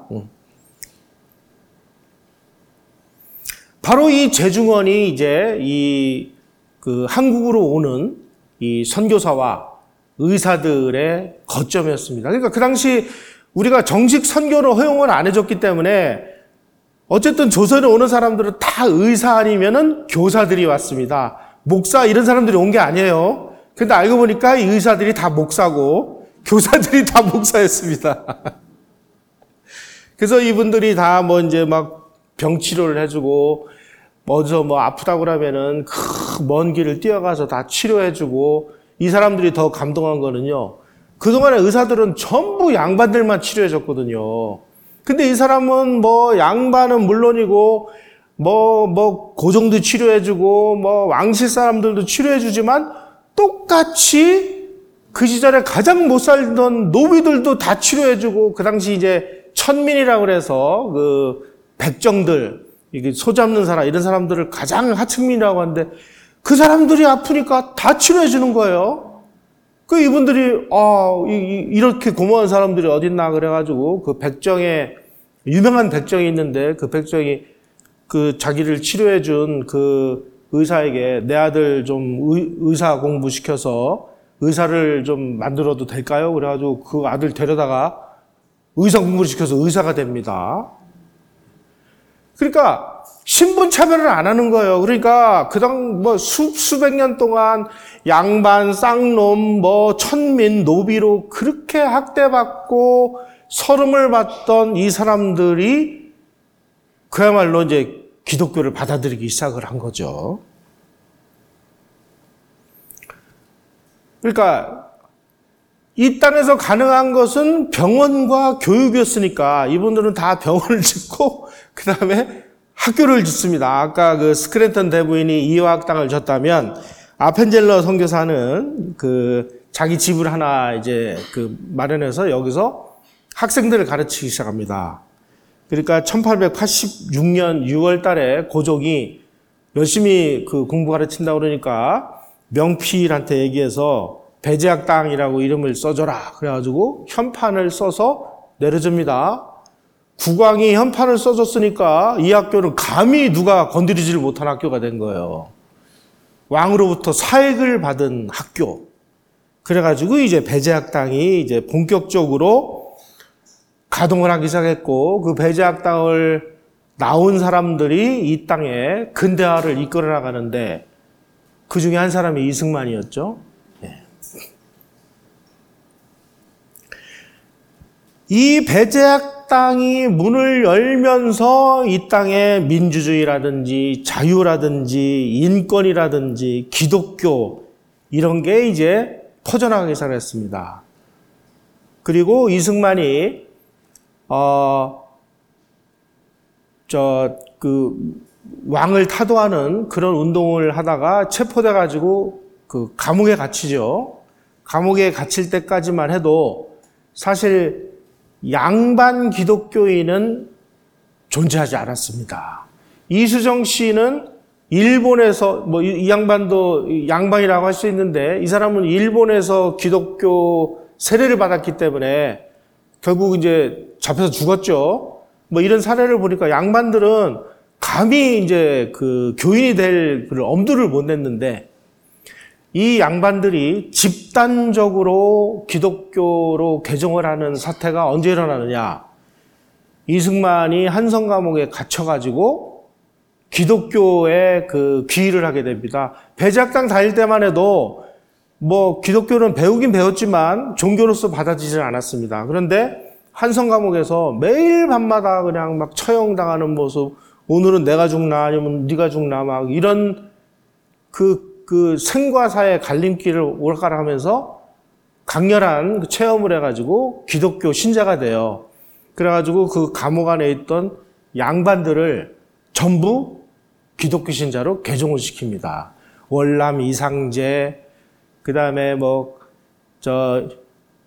바로 이 재중원이 이제 이 그 한국으로 오는 이 선교사와 의사들의 거점이었습니다. 그러니까 그 당시 우리가 정식 선교를 허용을 안 해줬기 때문에 어쨌든 조선에 오는 사람들은 다 의사 아니면은 교사들이 왔습니다. 목사 이런 사람들이 온 게 아니에요. 근데 알고 보니까 이 의사들이 다 목사고 교사들이 다 목사였습니다. 그래서 이분들이 다 뭐 이제 막 병치료를 해주고 어디서 뭐 아프다고 그러면은 그 먼 길을 뛰어가서 다 치료해주고 이 사람들이 더 감동한 거는요. 그동안에 의사들은 전부 양반들만 치료해줬거든요. 근데 이 사람은 뭐 양반은 물론이고 뭐, 뭐, 고종도 치료해주고, 뭐, 왕실 사람들도 치료해주지만, 똑같이 그 시절에 가장 못 살던 노비들도 다 치료해주고, 그 당시 이제 천민이라고 그래서 그 백정들, 이게 소 잡는 사람, 이런 사람들을 가장 하층민이라고 하는데, 그 사람들이 아프니까 다 치료해주는 거예요. 그 이분들이, 아, 이렇게 고마운 사람들이 어딨나 그래가지고, 그 백정에, 유명한 백정이 있는데, 그 백정이 그 자기를 치료해준 그 의사에게 내 아들 좀 의, 의사 공부시켜서 의사를 좀 만들어도 될까요? 그래가지고 그 아들 데려다가 의사 공부를 시켜서 의사가 됩니다. 그러니까 신분 차별을 안 하는 거예요. 그러니까 그당 뭐 수, 수백 년 동안 양반, 쌍놈, 뭐 천민, 노비로 그렇게 학대받고 서름을 받던 이 사람들이 그야말로 이제 기독교를 받아들이기 시작을 한 거죠. 그러니까 이 땅에서 가능한 것은 병원과 교육이었으니까 이분들은 다 병원을 짓고 그 다음에 학교를 짓습니다. 아까 그 스크랜턴 대부인이 이화학당을 졌다면 아펜젤러 선교사는 그 자기 집을 하나 이제 그 마련해서 여기서 학생들을 가르치기 시작합니다. 그러니까 천팔백팔십육 년 유월 달에 고종이 열심히 그 공부 가르친다고 그러니까 명필한테 얘기해서 배제학당이라고 이름을 써줘라. 그래가지고 현판을 써서 내려줍니다. 국왕이 현판을 써줬으니까 이 학교는 감히 누가 건드리지를 못한 학교가 된 거예요. 왕으로부터 사액을 받은 학교. 그래가지고 이제 배제학당이 이제 본격적으로 가동을 하기 시작했고 그 배제학당을 나온 사람들이 이 땅에 근대화를 이끌어 나가는데 그 중에 한 사람이 이승만이었죠. 네. 이 배제학당이 문을 열면서 이 땅에 민주주의라든지 자유라든지 인권이라든지 기독교 이런 게 이제 퍼져나가기 시작했습니다. 그리고 이승만이 어, 저, 그, 왕을 타도하는 그런 운동을 하다가 체포돼가지고 그 감옥에 갇히죠. 감옥에 갇힐 때까지만 해도 사실 양반 기독교인은 존재하지 않았습니다. 이수정 씨는 일본에서, 뭐, 이 양반도 양반이라고 할 수 있는데 이 사람은 일본에서 기독교 세례를 받았기 때문에 결국 이제 잡혀서 죽었죠. 뭐 이런 사례를 보니까 양반들은 감히 이제 그 교인이 될 그 엄두를 못 냈는데 이 양반들이 집단적으로 기독교로 개종을 하는 사태가 언제 일어나느냐. 이승만이 한성 감옥에 갇혀가지고 기독교에 그 귀의를 하게 됩니다. 배제학당 다닐 때만 해도 뭐 기독교는 배우긴 배웠지만 종교로서 받아들이지 않았습니다. 그런데 한성 감옥에서 매일 밤마다 그냥 막 처형당하는 모습, 오늘은 내가 죽나 아니면 네가 죽나 막 이런 그, 그 생과 사의 갈림길을 오락가락하면서 강렬한 그 체험을 해가지고 기독교 신자가 돼요. 그래가지고 그 감옥 안에 있던 양반들을 전부 기독교 신자로 개종을 시킵니다. 월남 이상제, 그 다음에 뭐, 저,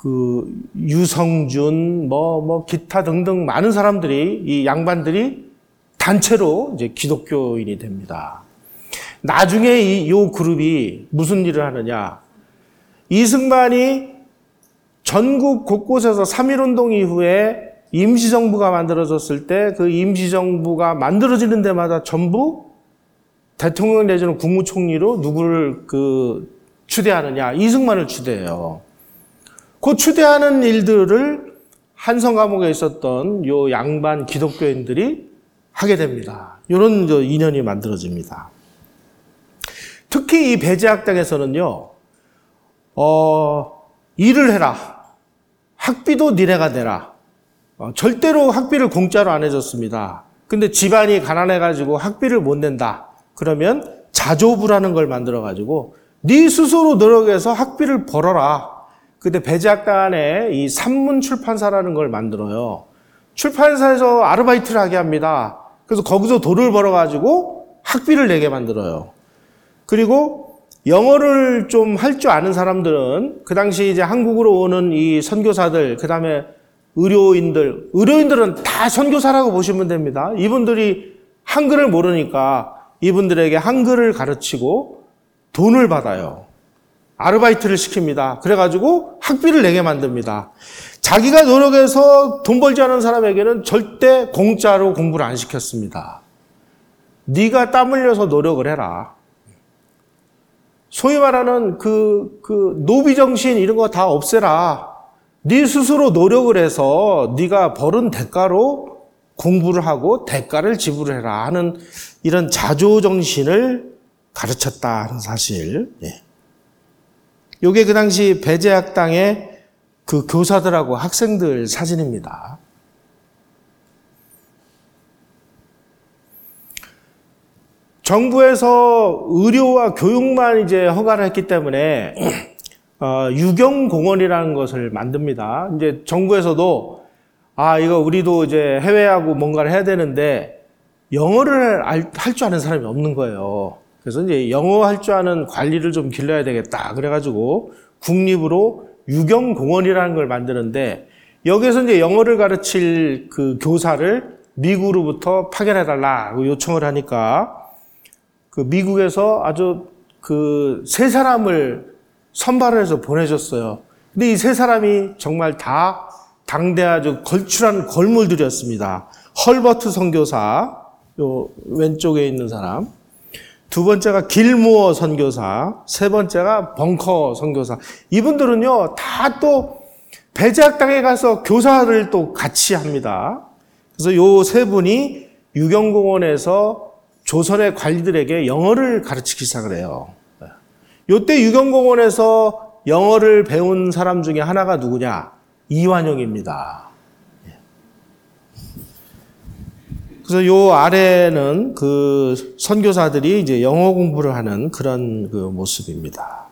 그 유성준 뭐 뭐 기타 등등 많은 사람들이 이 양반들이 단체로 이제 기독교인이 됩니다. 나중에 이 요 그룹이 무슨 일을 하느냐? 이승만이 전국 곳곳에서 삼일운동 이후에 임시정부가 만들어졌을 때 그 임시정부가 만들어지는 데마다 전부 대통령 내지는 국무총리로 누구를 그 추대하느냐? 이승만을 추대해요. 그 추대하는 일들을 한성 감옥에 있었던 요 양반 기독교인들이 하게 됩니다. 이런 인연이 만들어집니다. 특히 이 배제학당에서는요, 어, 일을 해라. 학비도 니네가 내라. 어, 절대로 학비를 공짜로 안 해줬습니다. 근데 집안이 가난해가지고 학비를 못 낸다. 그러면 자조부라는 걸 만들어가지고 네 스스로 노력해서 학비를 벌어라. 그때 배제학당 안에 이 산문출판사라는 걸 만들어요. 출판사에서 아르바이트를 하게 합니다. 그래서 거기서 돈을 벌어가지고 학비를 내게 만들어요. 그리고 영어를 좀 할 줄 아는 사람들은 그 당시 이제 한국으로 오는 이 선교사들, 그 다음에 의료인들, 의료인들은 다 선교사라고 보시면 됩니다. 이분들이 한글을 모르니까 이분들에게 한글을 가르치고 돈을 받아요. 아르바이트를 시킵니다. 그래가지고 학비를 내게 만듭니다. 자기가 노력해서 돈 벌지 않은 사람에게는 절대 공짜로 공부를 안 시켰습니다. 네가 땀 흘려서 노력을 해라. 소위 말하는 그, 그 노비정신 이런 거 다 없애라. 네 스스로 노력을 해서 네가 벌은 대가로 공부를 하고 대가를 지불해라 하는 이런 자조정신을 가르쳤다는 사실. 예. 요게 그 당시 배제학당의 그 교사들하고 학생들 사진입니다. 정부에서 의료와 교육만 이제 허가를 했기 때문에 어, 유경공원이라는 것을 만듭니다. 이제 정부에서도 아 이거 우리도 이제 해외하고 뭔가를 해야 되는데 영어를 할 줄 아는 사람이 없는 거예요. 그래서 이제 영어 할 줄 아는 관리를 좀 길러야 되겠다. 그래가지고 국립으로 유경공원이라는 걸 만드는데 여기에서 이제 영어를 가르칠 그 교사를 미국으로부터 파견해달라고 요청을 하니까 그 미국에서 아주 그 세 사람을 선발을 해서 보내줬어요. 근데 이 세 사람이 정말 다 당대 아주 걸출한 걸물들이었습니다. 헐버트 선교사, 요 왼쪽에 있는 사람. 두 번째가 길무어 선교사, 세 번째가 벙커 선교사. 이분들은요, 다 또 배제학당에 가서 교사를 또 같이 합니다. 그래서 요 세 분이 유경공원에서 조선의 관리들에게 영어를 가르치기 시작을 해요. 요때 유경공원에서 영어를 배운 사람 중에 하나가 누구냐? 이완용입니다. 그래서 요 아래는 그 선교사들이 이제 영어 공부를 하는 그런 그 모습입니다.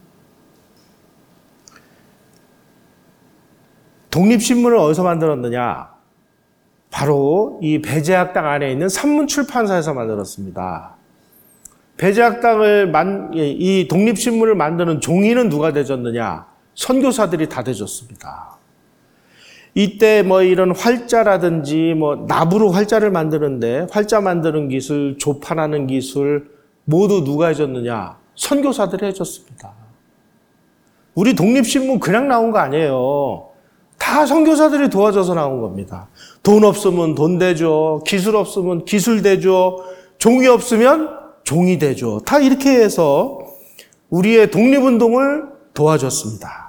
독립신문을 어디서 만들었느냐? 바로 이 배제학당 안에 있는 산문출판사에서 만들었습니다. 배제학당을 만, 이 독립신문을 만드는 종이는 누가 대줬느냐? 선교사들이 다 대줬습니다. 이때 뭐 이런 활자라든지 뭐 나무로 활자를 만드는데 활자 만드는 기술, 조판하는 기술 모두 누가 해줬느냐? 선교사들이 해줬습니다. 우리 독립신문 그냥 나온 거 아니에요. 다 선교사들이 도와줘서 나온 겁니다. 돈 없으면 돈 대줘, 기술 없으면 기술 대줘, 종이 없으면 종이 대줘. 다 이렇게 해서 우리의 독립운동을 도와줬습니다.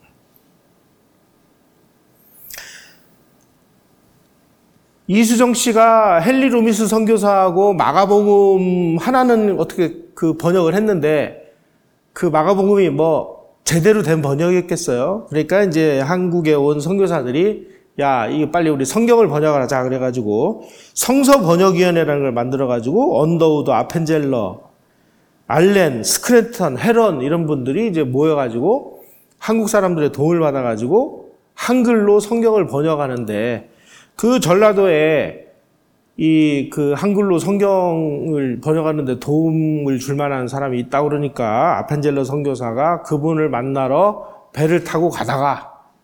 이수정 씨가 헨리 루미스 선교사하고 마가복음 하나는 어떻게 그 번역을 했는데 그 마가복음이 뭐 제대로 된 번역이었겠어요. 그러니까 이제 한국에 온 선교사들이 야, 이거 빨리 우리 성경을 번역하자 그래가지고 성서 번역위원회라는 걸 만들어가지고 언더우드, 아펜젤러, 알렌, 스크래턴, 헤런 이런 분들이 이제 모여가지고 한국 사람들의 도움을 받아가지고 한글로 성경을 번역하는데 그 전라도에 이 그 한글로 성경을 번역하는데 도움을 줄 만한 사람이 있다고 그러니까 아펜젤러 선교사가 그분을 만나러 배를 타고 가다가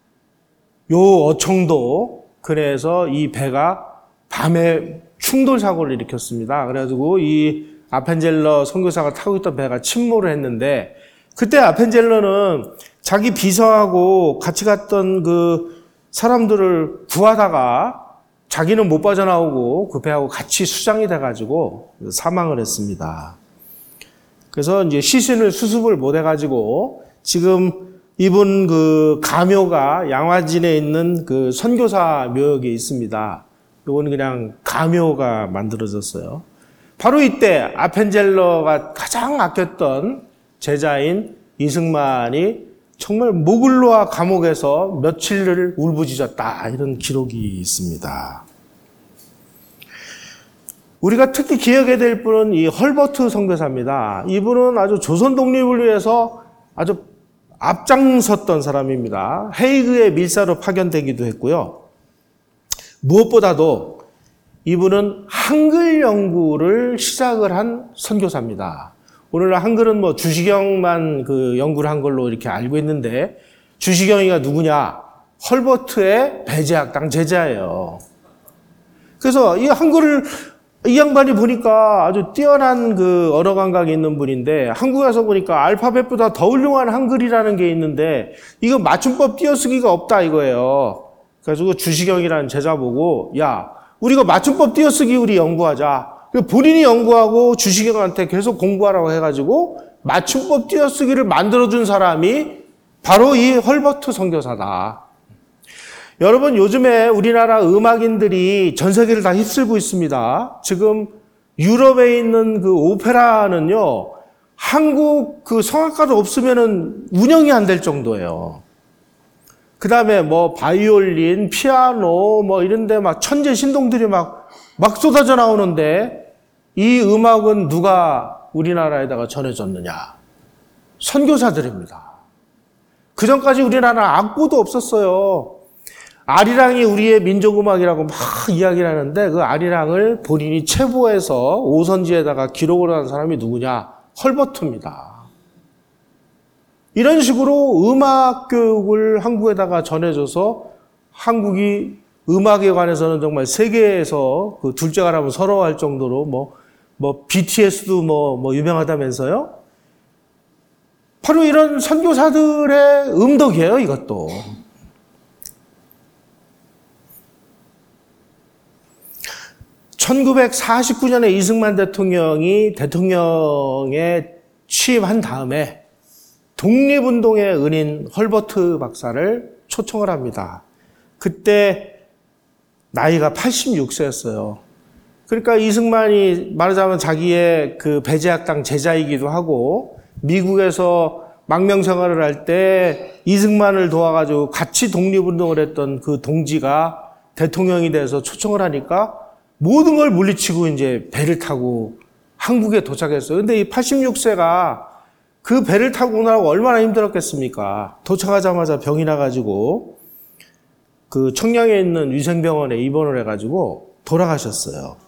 요 어청도 그래서 이 배가 밤에 충돌 사고를 일으켰습니다. 그래가지고 이 아펜젤러 선교사가 타고 있던 배가 침몰을 했는데, 그때 아펜젤러는 자기 비서하고 같이 갔던 그 사람들을 구하다가 자기는 못 빠져나오고 그 배하고 같이 수장이 돼가지고 사망을 했습니다. 그래서 이제 시신을 수습을 못 해가지고 지금 이분 그 가묘가 양화진에 있는 그 선교사 묘역에 있습니다. 이거는 그냥 가묘가 만들어졌어요. 바로 이때 아펜젤러가 가장 아꼈던 제자인 이승만이 정말 목을 놓아 감옥에서 며칠을 울부짖었다, 이런 기록이 있습니다. 우리가 특히 기억해야 될 분은 이 헐버트 선교사입니다. 이분은 아주 조선 독립을 위해서 아주 앞장섰던 사람입니다. 헤이그의 밀사로 파견되기도 했고요. 무엇보다도 이분은 한글 연구를 시작을 한 선교사입니다. 오늘날 한글은 뭐 주시경만 그 연구를 한 걸로 이렇게 알고 있는데, 주시경이가 누구냐? 헐버트의 배제학당 제자예요. 그래서 이 한글을 이 양반이 보니까 아주 뛰어난 그 언어 감각이 있는 분인데, 한국에서 보니까 알파벳보다 더 훌륭한 한글이라는 게 있는데 이거 맞춤법 띄어쓰기가 없다 이거예요. 그래가지고 주시경이라는 제자 보고, 야, 우리가 맞춤법 띄어쓰기 우리 연구하자. 본인이 연구하고 주시경한테 계속 공부하라고 해가지고 맞춤법 띄어쓰기를 만들어준 사람이 바로 이 헐버트 선교사다. 여러분, 요즘에 우리나라 음악인들이 전 세계를 다 휩쓸고 있습니다. 지금 유럽에 있는 그 오페라는요, 한국 그 성악가도 없으면은 운영이 안 될 정도예요. 그 다음에 뭐 바이올린, 피아노 뭐 이런데 막 천재 신동들이 막, 막 쏟아져 나오는데, 이 음악은 누가 우리나라에다가 전해줬느냐? 선교사들입니다. 그 전까지 우리나라는 악보도 없었어요. 아리랑이 우리의 민족음악이라고 막 이야기를 하는데, 그 아리랑을 본인이 체부해서 오선지에다가 기록을 한 사람이 누구냐? 헐버트입니다. 이런 식으로 음악 교육을 한국에다가 전해줘서 한국이 음악에 관해서는 정말 세계에서 그 둘째가라면 서러워할 정도로 뭐, 뭐, 비티에스도 뭐, 뭐, 유명하다면서요? 바로 이런 선교사들의 음덕이에요, 이것도. 천구백사십구 년에 이승만 대통령이 대통령에 취임한 다음에 독립운동의 은인 헐버트 박사를 초청을 합니다. 그때 나이가 팔십육 세였어요. 그러니까 이승만이 말하자면 자기의 그 배제학당 제자이기도 하고, 미국에서 망명생활을 할 때 이승만을 도와가지고 같이 독립운동을 했던 그 동지가 대통령이 돼서 초청을 하니까 모든 걸 물리치고 이제 배를 타고 한국에 도착했어요. 근데 이 팔십육 세가 그 배를 타고 오느라고 얼마나 힘들었겠습니까? 도착하자마자 병이 나가지고 그 청량에 있는 위생병원에 입원을 해가지고 돌아가셨어요.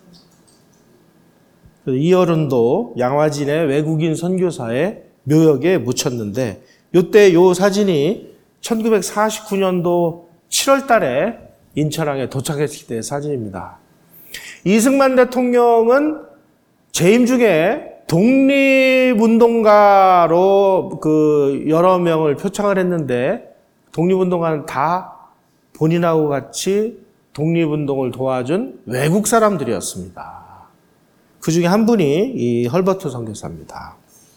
이 어른도 양화진의 외국인 선교사의 묘역에 묻혔는데, 요때 요 사진이 천구백사십구 년도 칠월 달에 인천항에 도착했을 때의 사진입니다. 이승만 대통령은 재임 중에 독립운동가로 그 여러 명을 표창을 했는데, 독립운동가는 다 본인하고 같이 독립운동을 도와준 외국 사람들이었습니다. 그 중에 한 분이 이 헐버트 선교사입니다.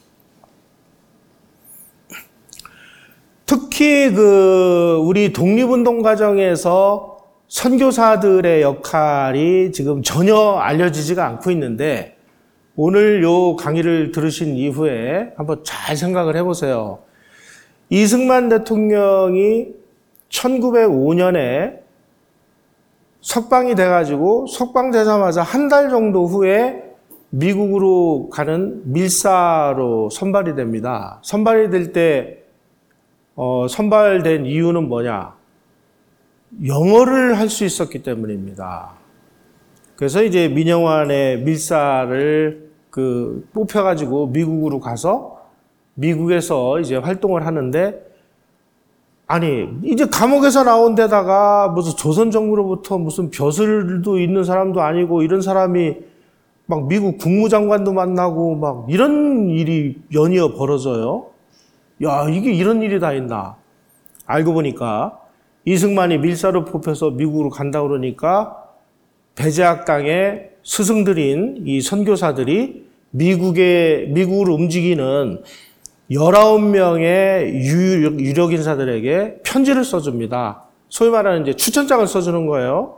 특히 그 우리 독립운동 과정에서 선교사들의 역할이 지금 전혀 알려지지가 않고 있는데, 오늘 요 강의를 들으신 이후에 한번 잘 생각을 해보세요. 이승만 대통령이 천구백오 년에 석방이 돼가지고 석방되자마자 한 달 정도 후에 미국으로 가는 밀사로 선발이 됩니다. 선발이 될 때 어, 선발된 이유는 뭐냐? 영어를 할 수 있었기 때문입니다. 그래서 이제 민영환의 밀사를 그 뽑혀가지고 미국으로 가서 미국에서 이제 활동을 하는데, 아니, 이제 감옥에서 나온 데다가 무슨 조선 정부로부터 무슨 벼슬도 있는 사람도 아니고 이런 사람이 막 미국 국무장관도 만나고 막 이런 일이 연이어 벌어져요. 야, 이게 이런 일이 다 있나. 알고 보니까 이승만이 밀사로 뽑혀서 미국으로 간다 그러니까 배제학당의 스승들인 이 선교사들이 미국에, 미국으로 움직이는 열아홉 명의 유력 인사들에게 편지를 써줍니다. 소위 말하는 이제 추천장을 써주는 거예요.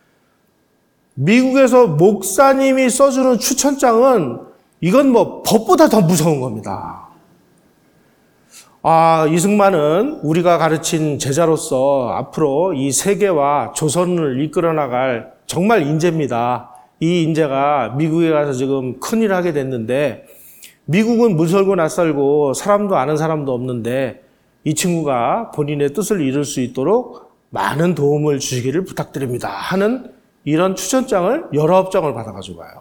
미국에서 목사님이 써주는 추천장은 이건 뭐 법보다 더 무서운 겁니다. 아, 이승만은 우리가 가르친 제자로서 앞으로 이 세계와 조선을 이끌어 나갈 정말 인재입니다. 이 인재가 미국에 가서 지금 큰일을 하게 됐는데 미국은 무설고 낯설고 사람도 아는 사람도 없는데 이 친구가 본인의 뜻을 이룰 수 있도록 많은 도움을 주시기를 부탁드립니다 하는 이런 추천장을 열아홉 장을 받아가지고 가요.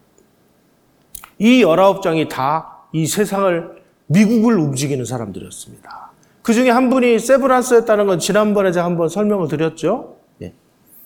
이 열아홉 장이 다 이 세상을 미국을 움직이는 사람들이었습니다. 그 중에 한 분이 세브란스였다는 건 지난번에 제가 한번 설명을 드렸죠. 예.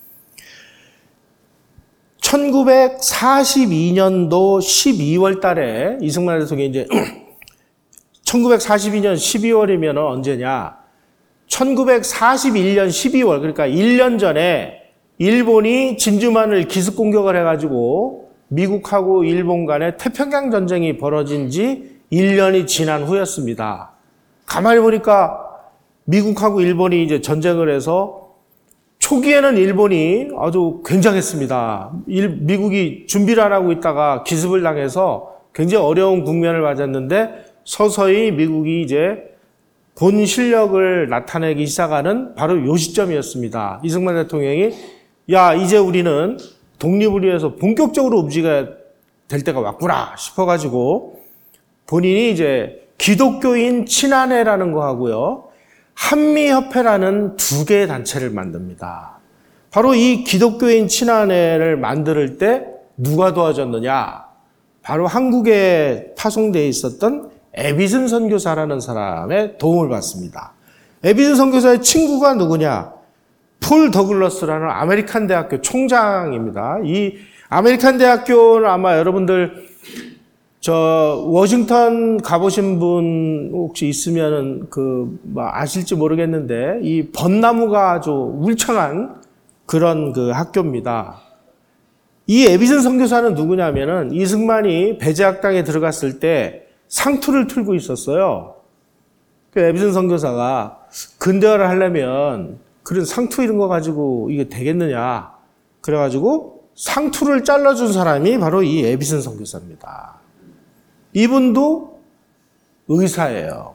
천구백사십이 년도 십이월 달에 이승만 대통령이 이제 천구백사십이 년 십이월이면 언제냐? 천구백사십일 년 십이월, 그러니까 일 년 전에 일본이 진주만을 기습 공격을 해가지고 미국하고 일본 간에 태평양 전쟁이 벌어진 지 일 년이 지난 후였습니다. 가만히 보니까 미국하고 일본이 이제 전쟁을 해서 초기에는 일본이 아주 굉장했습니다. 일, 미국이 준비를 안 하고 있다가 기습을 당해서 굉장히 어려운 국면을 맞았는데 서서히 미국이 이제 본 실력을 나타내기 시작하는 바로 요 시점이었습니다. 이승만 대통령이 야, 이제 우리는 독립을 위해서 본격적으로 움직여야 될 때가 왔구나 싶어가지고 본인이 이제 기독교인 친한회라는 거 하고요. 한미협회라는 두 개의 단체를 만듭니다. 바로 이 기독교인 친한회를 만들 때 누가 도와줬느냐? 바로 한국에 파송되어 있었던 에비슨 선교사라는 사람의 도움을 받습니다. 에비슨 선교사의 친구가 누구냐? 폴 더글러스라는 아메리칸 대학교 총장입니다. 이 아메리칸 대학교는 아마 여러분들 저 워싱턴 가보신 분 혹시 있으면은 그 뭐 아실지 모르겠는데 이 벚나무가 아주 울창한 그런 그 학교입니다. 이 에비슨 선교사는 누구냐면은 이승만이 배제학당에 들어갔을 때 상투를 틀고 있었어요. 그 에비슨 선교사가 근대화를 하려면 그런 상투 이런 거 가지고 이게 되겠느냐. 그래가지고 상투를 잘라준 사람이 바로 이 에비슨 선교사입니다. 이분도 의사예요.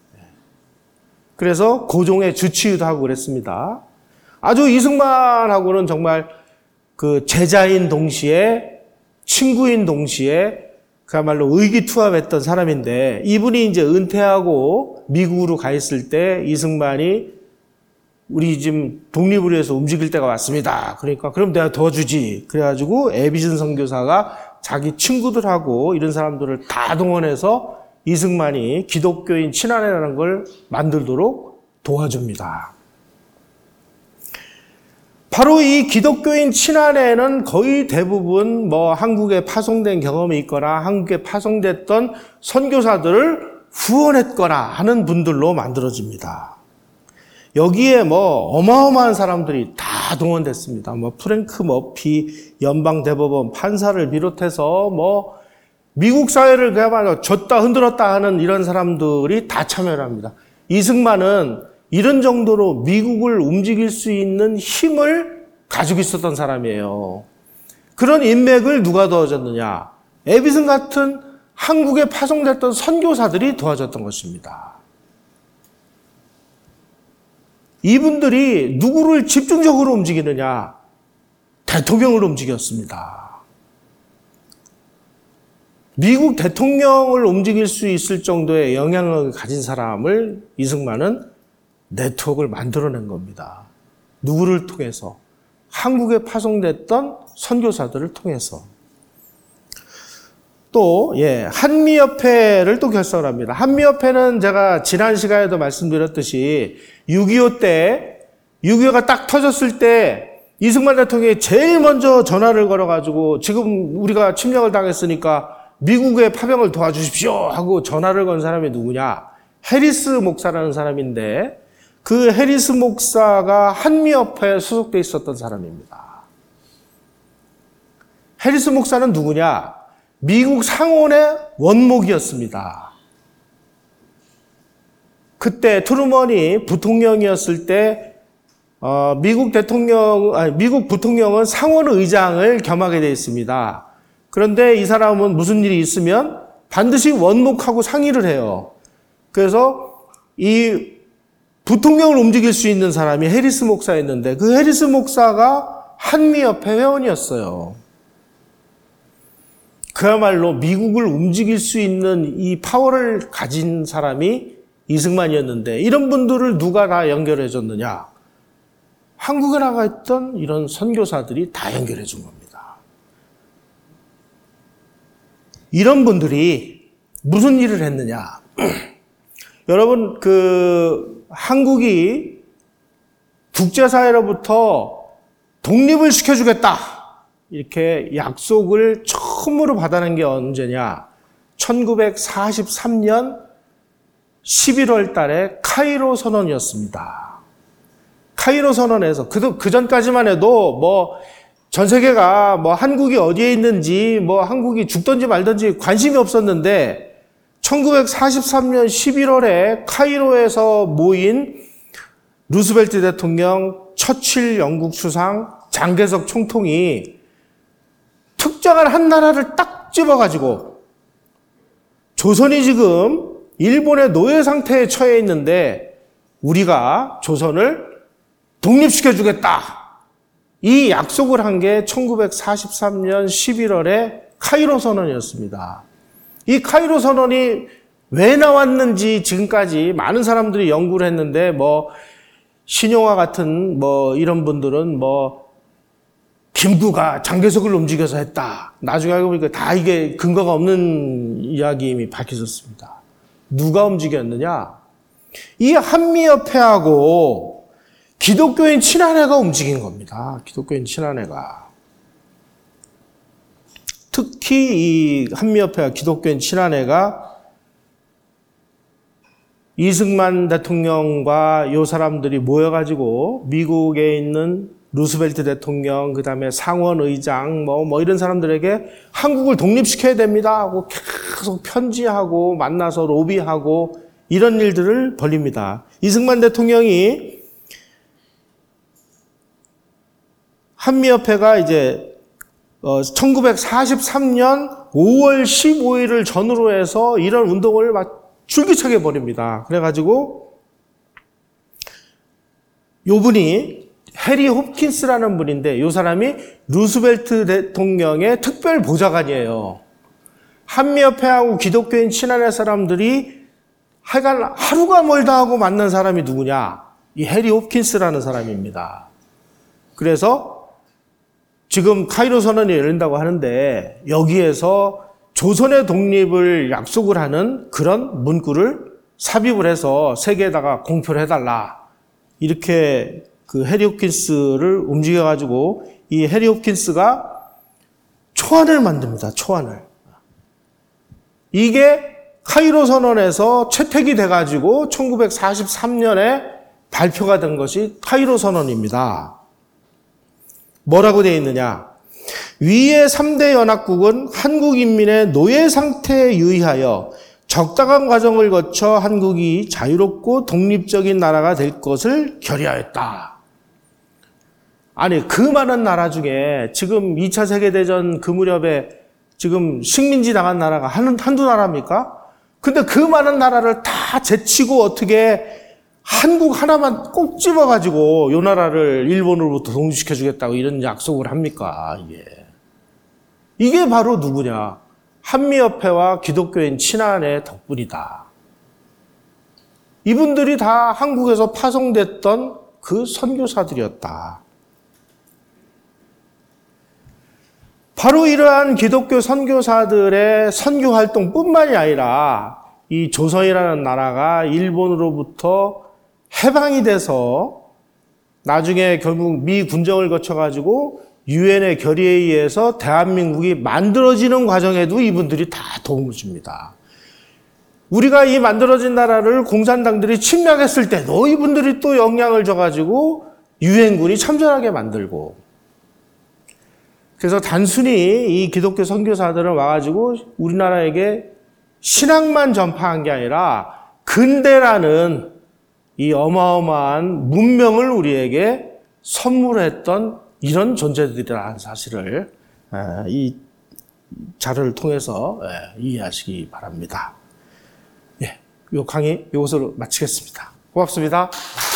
그래서 고종의 주치의도 하고 그랬습니다. 아주 이승만하고는 정말 그 제자인 동시에 친구인 동시에 그야말로 의기투합했던 사람인데 이분이 이제 은퇴하고 미국으로 가 있을 때 이승만이 우리 지금 독립을 위해서 움직일 때가 왔습니다. 그러니까 그럼 내가 도와주지. 그래가지고 에비슨 선교사가 자기 친구들하고 이런 사람들을 다 동원해서 이승만이 기독교인 친한회라는 걸 만들도록 도와줍니다. 바로 이 기독교인 친한회는 거의 대부분 뭐 한국에 파송된 경험이 있거나 한국에 파송됐던 선교사들을 후원했거나 하는 분들로 만들어집니다. 여기에 뭐 어마어마한 사람들이 다 동원됐습니다. 뭐 프랭크 머피 연방대법원 판사를 비롯해서 뭐 미국 사회를 그야말로 졌다 흔들었다 하는 이런 사람들이 다 참여를 합니다. 이승만은 이런 정도로 미국을 움직일 수 있는 힘을 가지고 있었던 사람이에요. 그런 인맥을 누가 도와줬느냐? 에비슨 같은 한국에 파송됐던 선교사들이 도와줬던 것입니다. 이분들이 누구를 집중적으로 움직이느냐? 대통령을 움직였습니다. 미국 대통령을 움직일 수 있을 정도의 영향력을 가진 사람을 이승만은 네트워크를 만들어낸 겁니다. 누구를 통해서? 한국에 파송됐던 선교사들을 통해서. 또, 예, 한미협회를 또 결성합니다. 한미협회는 제가 지난 시간에도 말씀드렸듯이 육이오 때, 육이오가 딱 터졌을 때 이승만 대통령이 제일 먼저 전화를 걸어가지고 지금 우리가 침략을 당했으니까 미국의 파병을 도와주십시오 하고 전화를 건 사람이 누구냐? 해리스 목사라는 사람인데 그 해리스 목사가 한미협회에 소속돼 있었던 사람입니다. 해리스 목사는 누구냐? 미국 상원의 원목이었습니다. 그때 트루먼이 부통령이었을 때 어, 미국 대통령, 아니, 미국 부통령은 상원 의장을 겸하게 되어 있습니다. 그런데 이 사람은 무슨 일이 있으면 반드시 원목하고 상의를 해요. 그래서 이 부통령을 움직일 수 있는 사람이 해리스 목사였는데 그 해리스 목사가 한미협회 회원이었어요. 그야말로 미국을 움직일 수 있는 이 파워를 가진 사람이 이승만이었는데 이런 분들을 누가 다 연결해 줬느냐? 한국에 나가 있던 이런 선교사들이 다 연결해 준 겁니다. 이런 분들이 무슨 일을 했느냐? 여러분, 그 한국이 국제사회로부터 독립을 시켜주겠다 이렇게 약속을 처음으로 받아낸 게 언제냐? 천구백사십삼 년 십일월 달에 카이로 선언이었습니다. 카이로 선언에서 그, 그 전까지만 해도 뭐 전 세계가 뭐 한국이 어디에 있는지 뭐 한국이 죽든지 말든지 관심이 없었는데 천구백사십삼 년 십일월에 카이로에서 모인 루스벨트 대통령, 처칠 영국 수상, 장개석 총통이 특정한 한 나라를 딱 집어가지고 조선이 지금 일본의 노예 상태에 처해 있는데 우리가 조선을 독립시켜주겠다. 이 약속을 한 게 천구백사십삼 년 십일월에 카이로 선언이었습니다. 이 카이로 선언이 왜 나왔는지 지금까지 많은 사람들이 연구를 했는데 뭐 신용화 같은 뭐 이런 분들은 뭐 김구가 장개석을 움직여서 했다. 나중에 알고 보니까 다 이게 근거가 없는 이야기임이 밝혀졌습니다. 누가 움직였느냐? 이 한미협회하고 기독교인 친한회가 움직인 겁니다. 기독교인 친한회가. 특히 이 한미협회와 기독교인 친한회가 이승만 대통령과 요 사람들이 모여가지고 미국에 있는 루스벨트 대통령, 그 다음에 상원 의장, 뭐, 뭐 이런 사람들에게 한국을 독립시켜야 됩니다 하고 계속 편지하고 만나서 로비하고 이런 일들을 벌립니다. 이승만 대통령이 한미협회가 이제 천구백사십삼 년 오월 십오일을 전후로 해서 이런 운동을 막 줄기차게 벌입니다. 그래가지고 요 분이 해리 홉킨스라는 분인데 요 사람이 루스벨트 대통령의 특별 보좌관이에요. 한미협회하고 기독교인 친한회 사람들이 하여간 하루가 멀다 하고 만난 사람이 누구냐? 이 해리 홉킨스라는 사람입니다. 그래서 지금 카이로 선언이 열린다고 하는데 여기에서 조선의 독립을 약속을 하는 그런 문구를 삽입을 해서 세계에다가 공표를 해달라. 이렇게 그 해리 홉킨스를 움직여가지고 이 해리 홉킨스가 초안을 만듭니다. 초안을. 이게 카이로 선언에서 채택이 돼가지고 천구백사십삼 년에 발표가 된 것이 카이로 선언입니다. 뭐라고 되어 있느냐? 위의 삼 대 연합국은 한국 인민의 노예 상태에 유의하여 적당한 과정을 거쳐 한국이 자유롭고 독립적인 나라가 될 것을 결의하였다. 아니, 그 많은 나라 중에 지금 이 차 세계대전 그 무렵에 지금 식민지 당한 나라가 한, 한두 나라입니까? 근데 그 많은 나라를 다 제치고 어떻게 한국 하나만 꼭 집어가지고 요 나라를 일본으로부터 독립시켜주겠다고 이런 약속을 합니까? 이게. 이게 바로 누구냐? 한미협회와 기독교인 친한회 덕분이다. 이분들이 다 한국에서 파송됐던 그 선교사들이었다. 바로 이러한 기독교 선교사들의 선교 활동뿐만이 아니라 이 조선이라는 나라가 일본으로부터 해방이 돼서 나중에 결국 미 군정을 거쳐가지고 유엔의 결의에 의해서 대한민국이 만들어지는 과정에도 이분들이 다 도움을 줍니다. 우리가 이 만들어진 나라를 공산당들이 침략했을 때도 이분들이 또 영향을 줘가지고 유엔군이 참전하게 만들고, 그래서 단순히 이 기독교 선교사들은 와가지고 우리나라에게 신앙만 전파한 게 아니라 근대라는 이 어마어마한 문명을 우리에게 선물했던 이런 존재들이라는 사실을 이 자료를 통해서 이해하시기 바랍니다. 예, 이 강의 이것으로 마치겠습니다. 고맙습니다.